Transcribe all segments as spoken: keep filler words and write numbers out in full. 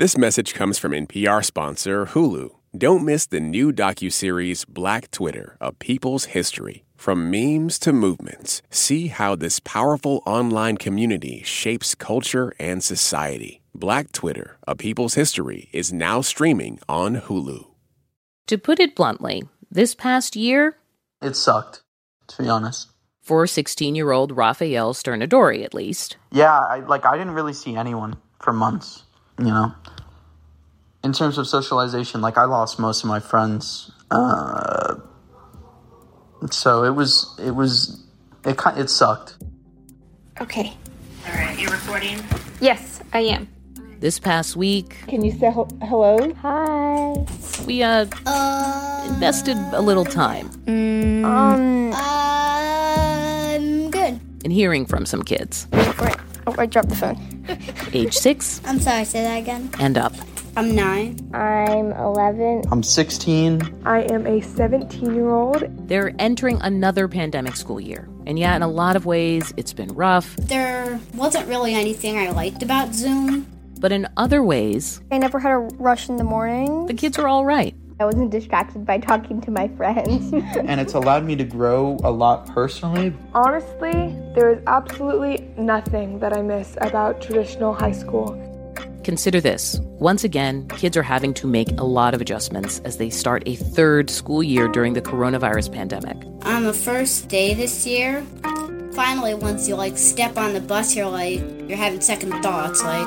This message comes from N P R sponsor Hulu. Don't miss the new docuseries Black Twitter, A People's History. From memes to movements, see how this powerful online community shapes culture and society. Black Twitter, A People's History is now streaming on Hulu. To put it bluntly, this past year... It sucked, to be honest. For sixteen-year-old Rafael Sternadori, at least. Yeah, I, like, I didn't really see anyone for months, you know? In terms of socialization, like, I lost most of my friends. Uh, so it was, it was, it it sucked. Okay. All right, you recording? Yes, I am. This past week... Can you say he- hello? Hi. We, uh, Uh... invested a little time. Mm, um... I'm good. In hearing from some kids. Great. Oh, I dropped the phone. Age six. I'm sorry, say that again. And up. I'm nine. I'm eleven. I'm sixteen. I am a seventeen-year-old. They're entering another pandemic school year. And yeah, in a lot of ways, it's been rough. There wasn't really anything I liked about Zoom. But in other ways... I never had a rush in the morning. The kids are all right. I wasn't distracted by talking to my friends. And it's allowed me to grow a lot personally. Honestly, there is absolutely nothing that I miss about traditional high school. Consider this. Once again, kids are having to make a lot of adjustments as they start a third school year during the coronavirus pandemic. On the first day this year, finally, once you, like, step on the bus, you're, like, you're having second thoughts, like,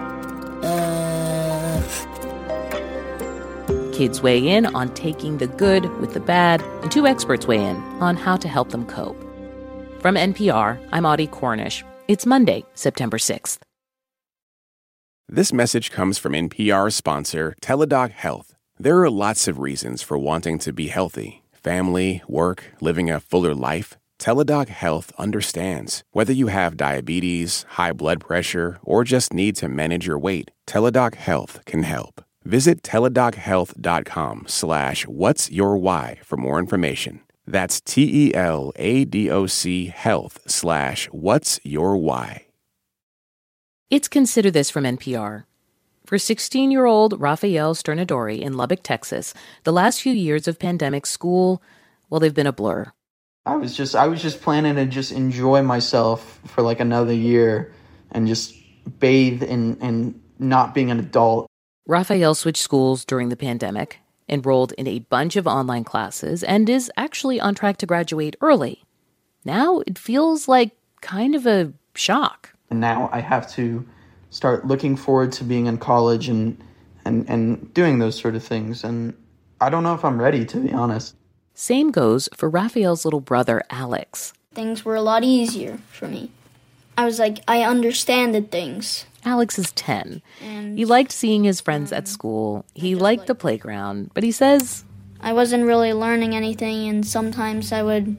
uh... Kids weigh in on taking the good with the bad, and two experts weigh in on how to help them cope. From N P R, I'm Audie Cornish. It's Monday, September sixth. This message comes from N P R sponsor Teladoc Health. There are lots of reasons for wanting to be healthy. Family, work, living a fuller life. Teladoc Health understands. Whether you have diabetes, high blood pressure, or just need to manage your weight, Teladoc Health can help. Visit teladochealth.com slash what's your why for more information. That's T-E-L-A-D-O-C health slash what's your why. It's Consider This from N P R. For sixteen-year-old Rafael Sternadori in Lubbock, Texas, the last few years of pandemic school, well, they've been a blur. I was just I was just planning to just enjoy myself for like another year and just bathe in, in not being an adult. Rafael switched schools during the pandemic, enrolled in a bunch of online classes, and is actually on track to graduate early. Now it feels like kind of a shock. And now I have to start looking forward to being in college and, and, and doing those sort of things. And I don't know if I'm ready, to be honest. Same goes for Rafael's little brother, Alex. Things were a lot easier for me. I was like, I understood things. Alex is ten. And he liked seeing his friends at school. He liked like, the playground, but he says... I wasn't really learning anything, and sometimes I would...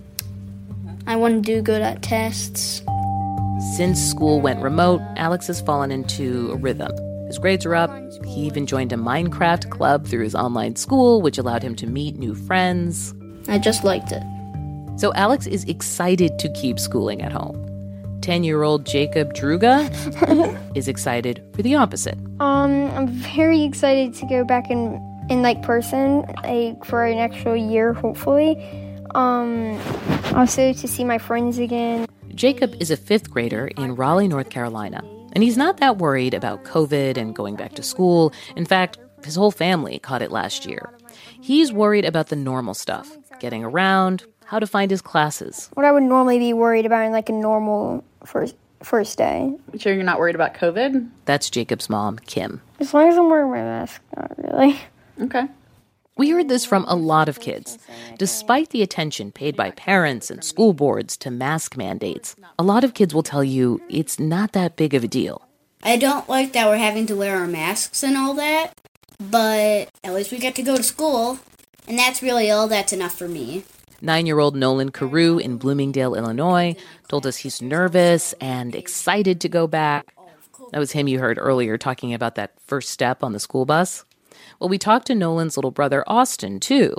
I wouldn't do good at tests. Since school went remote, Alex has fallen into a rhythm. His grades are up. He even joined a Minecraft club through his online school, which allowed him to meet new friends. I just liked it. So Alex is excited to keep schooling at home. ten-year-old Jacob Druga is excited for the opposite. Um, I'm very excited to go back in, in like person like, for an extra year, hopefully. Um, also to see my friends again. Jacob is a fifth grader in Raleigh, North Carolina, and he's not that worried about COVID and going back to school. In fact, his whole family caught it last year. He's worried about the normal stuff, getting around, how to find his classes. What I would normally be worried about in like a normal first first day. Sure you're not worried about COVID? That's Jacob's mom, Kim. As long as I'm wearing my mask, not really. Okay. We heard this from a lot of kids. Despite the attention paid by parents and school boards to mask mandates, a lot of kids will tell you it's not that big of a deal. I don't like that we're having to wear our masks and all that, but at least we get to go to school, and that's really all that's enough for me. Nine-year-old Nolan Carew in Bloomingdale, Illinois, told us he's nervous and excited to go back. That was him you heard earlier talking about that first step on the school bus. Well, we talked to Nolan's little brother, Austin, too.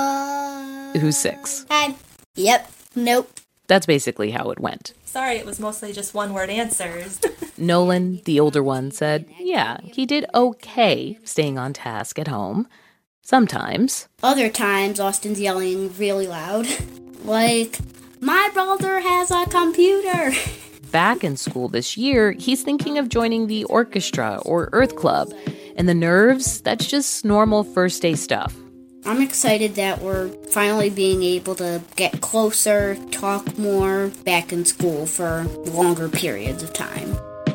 Uh... Who's six. Hi. Yep. Nope. That's basically how it went. Sorry, it was mostly just one-word answers. Nolan, the older one, said, yeah, he did okay staying on task at home. Sometimes. Other times, Austin's yelling really loud. Like, my brother has a computer. Back in school this year, he's thinking of joining the orchestra or Earth Club. And the nerves, that's just normal first day stuff. I'm excited that we're finally being able to get closer, talk more, back in school for longer periods of time.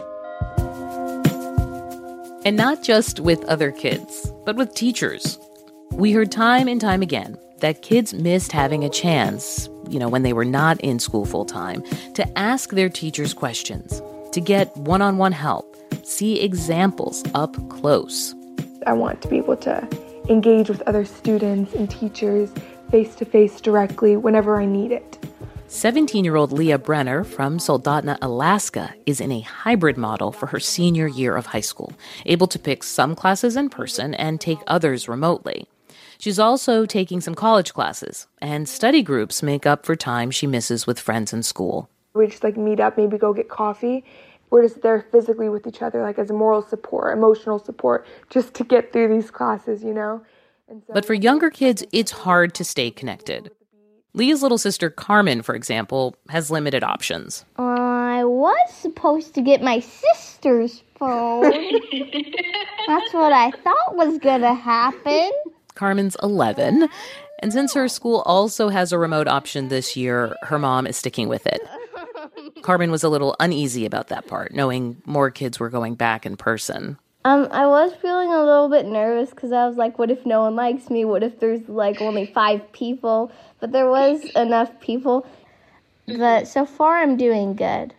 And not just with other kids, but with teachers. We heard time and time again that kids missed having a chance, you know, when they were not in school full time, to ask their teachers questions, to get one-on-one help, see examples up close. I want to be able to engage with other students and teachers face-to-face directly whenever I need it. seventeen-year-old Leah Brenner from Soldotna, Alaska, is in a hybrid model for her senior year of high school, able to pick some classes in person and take others remotely. She's also taking some college classes, and study groups make up for time she misses with friends in school. We just like meet up, maybe go get coffee. We're just there physically with each other, like as moral support, emotional support, just to get through these classes, you know? And so, but for younger kids, it's hard to stay connected. Leah's little sister Carmen, for example, has limited options. Uh, I was supposed to get my sister's phone. That's what I thought was gonna happen. Carmen's eleven, and since her school also has a remote option this year, her mom is sticking with it. Carmen was a little uneasy about that part, knowing more kids were going back in person. Um, I was feeling a little bit nervous because I was like, what if no one likes me? What if there's like only five people? But there was enough people. But so far I'm doing good.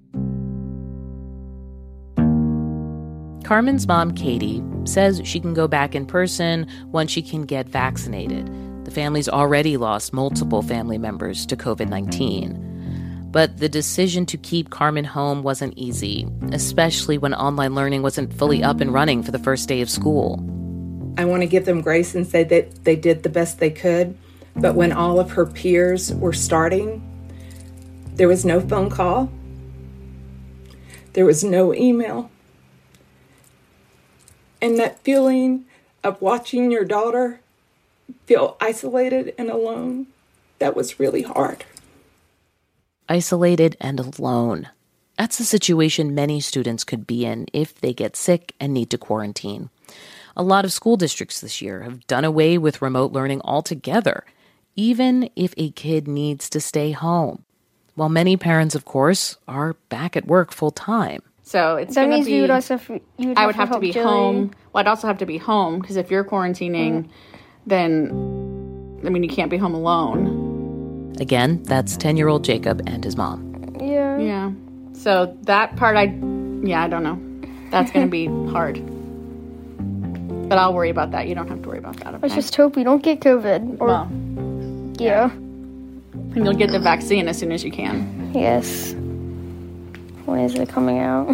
Carmen's mom, Katie, says she can go back in person once she can get vaccinated. The family's already lost multiple family members to covid nineteen. But the decision to keep Carmen home wasn't easy, especially when online learning wasn't fully up and running for the first day of school. I want to give them grace and say that they did the best they could, but when all of her peers were starting, there was no phone call, there was no email. And that feeling of watching your daughter feel isolated and alone, that was really hard. Isolated and alone. That's a situation many students could be in if they get sick and need to quarantine. A lot of school districts this year have done away with remote learning altogether, even if a kid needs to stay home. While many parents, of course, are back at work full time. So it's that going to means be. You would also have, you would I have would to have to help be Jillian. home. Well, I'd also have to be home because if you're quarantining, mm. then I mean you can't be home alone. Again, that's ten-year-old Jacob and his mom. Yeah. Yeah. So that part, I, yeah, I don't know. That's going to be hard. But I'll worry about that. You don't have to worry about that. Okay? Let's just hope we don't get COVID. Or, well, yeah. And you'll get the vaccine as soon as you can. Yes. When is it coming out?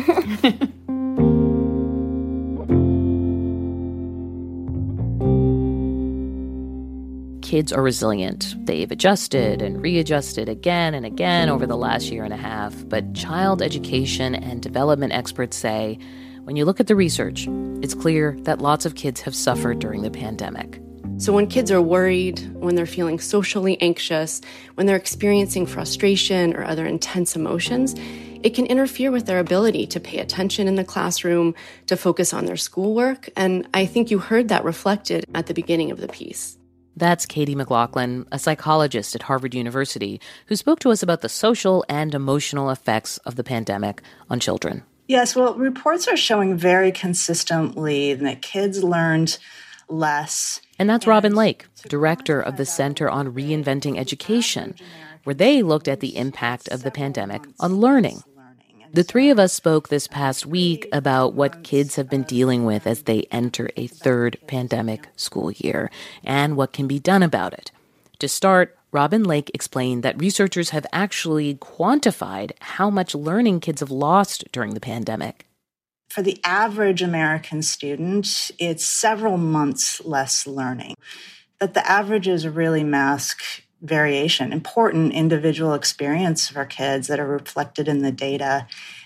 Kids are resilient. They've adjusted and readjusted again and again over the last year and a half. But child education and development experts say, when you look at the research, it's clear that lots of kids have suffered during the pandemic. So when kids are worried, when they're feeling socially anxious, when they're experiencing frustration or other intense emotions, it can interfere with their ability to pay attention in the classroom, to focus on their schoolwork. And I think you heard that reflected at the beginning of the piece. That's Katie McLaughlin, a psychologist at Harvard University, who spoke to us about the social and emotional effects of the pandemic on children. Yes, well, reports are showing very consistently that kids learned less. And that's Robin Lake, director of the Center on Reinventing Education, where they looked at the impact of the pandemic on learning. The three of us spoke this past week about what kids have been dealing with as they enter a third pandemic school year and what can be done about it. To start, Robin Lake explained that researchers have actually quantified how much learning kids have lost during the pandemic. For the average American student, it's several months less learning. But the averages really mask variation, important individual experience for kids that are reflected in the data.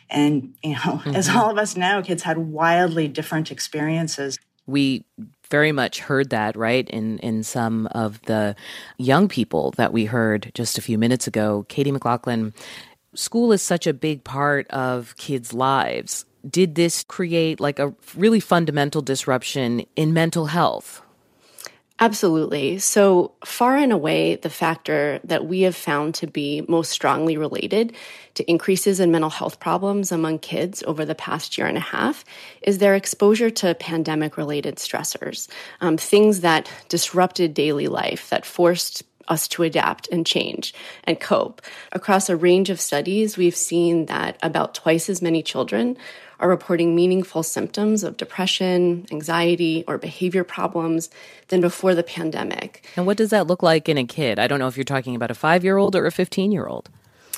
And, you know, mm-hmm. as all of us know, kids had wildly different experiences. We very much heard that, right, in, in some of the young people that we heard just a few minutes ago. Katie McLaughlin, school is such a big part of kids' lives. Did this create like a really fundamental disruption in mental health? Absolutely. So far and away, the factor that we have found to be most strongly related to increases in mental health problems among kids over the past year and a half is their exposure to pandemic-related stressors, um, things that disrupted daily life, that forced us to adapt and change and cope. Across a range of studies, we've seen that about twice as many children are reporting meaningful symptoms of depression, anxiety, or behavior problems than before the pandemic. And what does that look like in a kid? I don't know if you're talking about a five-year-old or a fifteen-year-old.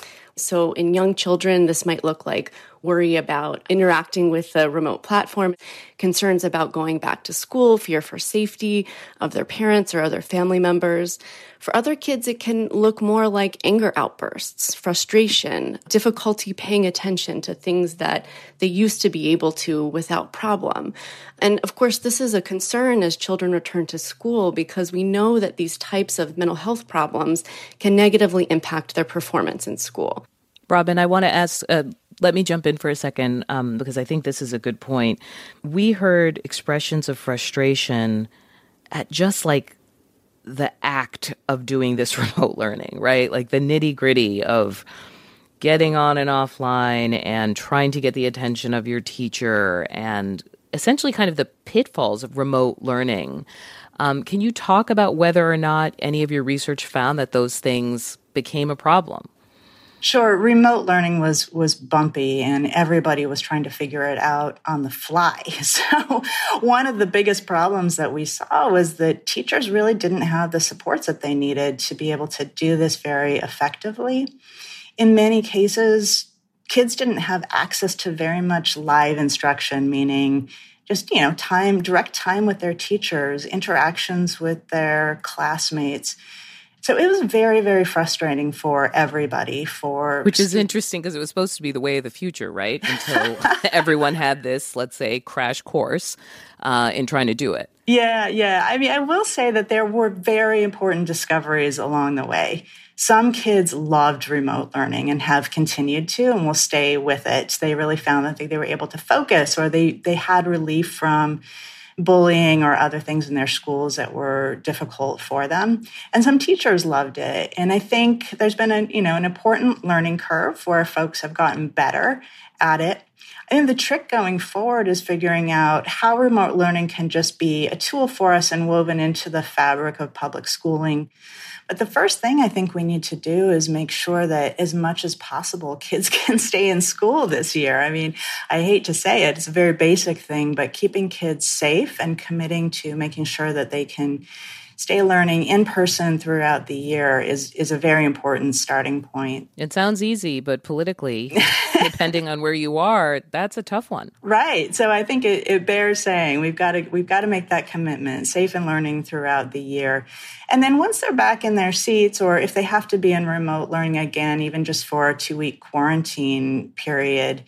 So in young children, this might look like worry about interacting with the remote platform, concerns about going back to school, fear for safety of their parents or other family members. For other kids, it can look more like anger outbursts, frustration, difficulty paying attention to things that they used to be able to without problem. And of course, this is a concern as children return to school because we know that these types of mental health problems can negatively impact their performance in school. Robin, I want to ask, uh, let me jump in for a second um, because I think this is a good point. We heard expressions of frustration at just like the act of doing this remote learning, right? Like the nitty gritty of getting on and offline and trying to get the attention of your teacher and essentially kind of the pitfalls of remote learning. Um, can you talk about whether or not any of your research found that those things became a problem? Sure. Remote learning was was bumpy and everybody was trying to figure it out on the fly. So one of the biggest problems that we saw was that teachers really didn't have the supports that they needed to be able to do this very effectively. In many cases, kids didn't have access to very much live instruction, meaning just, you know, time, direct time with their teachers, interactions with their classmates. So it was very, very frustrating for everybody. For Which is interesting because it was supposed to be the way of the future, right? Until everyone had this, let's say, crash course uh, in trying to do it. Yeah, yeah. I mean, I will say that there were very important discoveries along the way. Some kids loved remote learning and have continued to and will stay with it. They really found that they were able to focus or they, they had relief from bullying or other things in their schools that were difficult for them. And some teachers loved it. And I think there's been a, you know, an important learning curve where folks have gotten better at it. I think the trick going forward is figuring out how remote learning can just be a tool for us and woven into the fabric of public schooling. But the first thing I think we need to do is make sure that as much as possible, kids can stay in school this year. I mean, I hate to say it, it's a very basic thing, but keeping kids safe and committing to making sure that they can stay learning in person throughout the year is, is a very important starting point. It sounds easy, but politically, depending on where you are, that's a tough one. Right. So I think it, it bears saying we've got to we've got to make that commitment, safe and learning throughout the year. And then once they're back in their seats, or if they have to be in remote learning again, even just for a two-week quarantine period,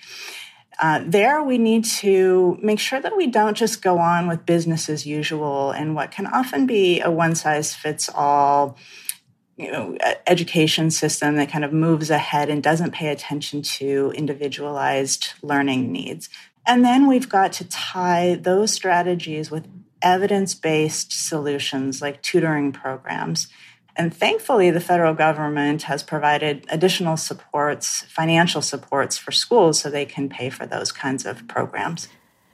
Uh, there, we need to make sure that we don't just go on with business as usual and what can often be a one-size-fits-all, you know, education system that kind of moves ahead and doesn't pay attention to individualized learning needs. And then we've got to tie those strategies with evidence-based solutions like tutoring programs. And thankfully, the federal government has provided additional supports, financial supports for schools so they can pay for those kinds of programs.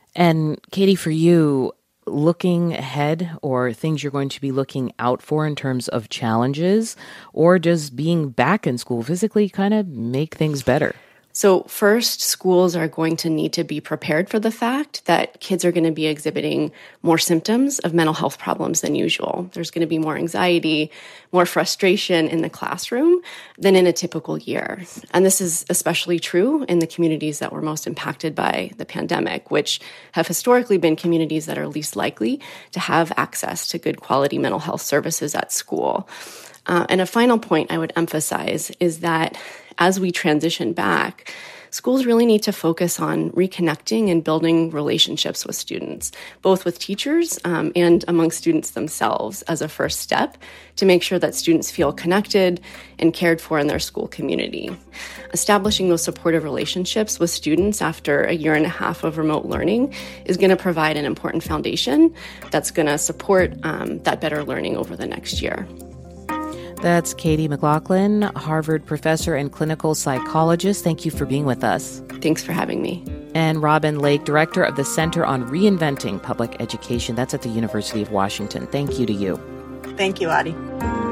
And Katie, for you, looking ahead or things you're going to be looking out for in terms of challenges, or does being back in school physically kind of make things better? So first, schools are going to need to be prepared for the fact that kids are going to be exhibiting more symptoms of mental health problems than usual. There's going to be more anxiety, more frustration in the classroom than in a typical year. And this is especially true in the communities that were most impacted by the pandemic, which have historically been communities that are least likely to have access to good quality mental health services at school. Uh, and a final point I would emphasize is that as we transition back, schools really need to focus on reconnecting and building relationships with students, both with teachers um, and among students themselves as a first step to make sure that students feel connected and cared for in their school community. Establishing those supportive relationships with students after a year and a half of remote learning is going to provide an important foundation that's going to support um, that better learning over the next year. That's Katie McLaughlin, Harvard professor and clinical psychologist. Thank you for being with us. Thanks for having me. And Robin Lake, director of the Center on Reinventing Public Education. That's at the University of Washington. Thank you to you. Thank you, Audie.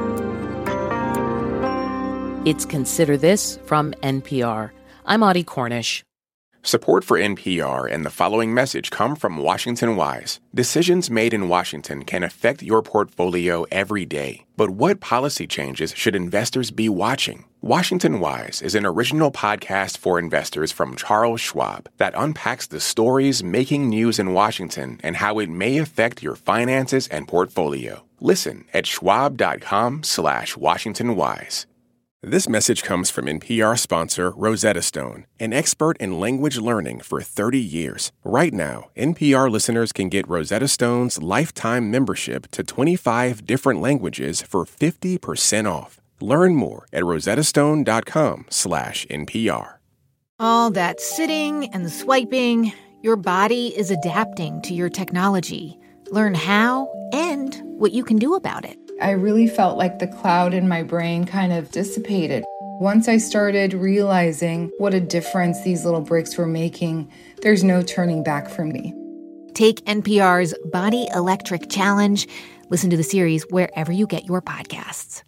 It's Consider This from N P R. I'm Audie Cornish. Support for N P R and the following message come from Washington Wise. Decisions made in Washington can affect your portfolio every day. But what policy changes should investors be watching? Washington Wise is an original podcast for investors from Charles Schwab that unpacks the stories making news in Washington and how it may affect your finances and portfolio. Listen at schwab.com slash Washington Wise. This message comes from N P R sponsor Rosetta Stone, an expert in language learning for thirty years. Right now, N P R listeners can get Rosetta Stone's lifetime membership to twenty-five different languages for fifty percent off. Learn more at rosettastone.com slash NPR. All that sitting and swiping, your body is adapting to your technology. Learn how and what you can do about it. I really felt like the cloud in my brain kind of dissipated. Once I started realizing what a difference these little breaks were making, there's no turning back for me. Take N P R's Body Electric Challenge. Listen to the series wherever you get your podcasts.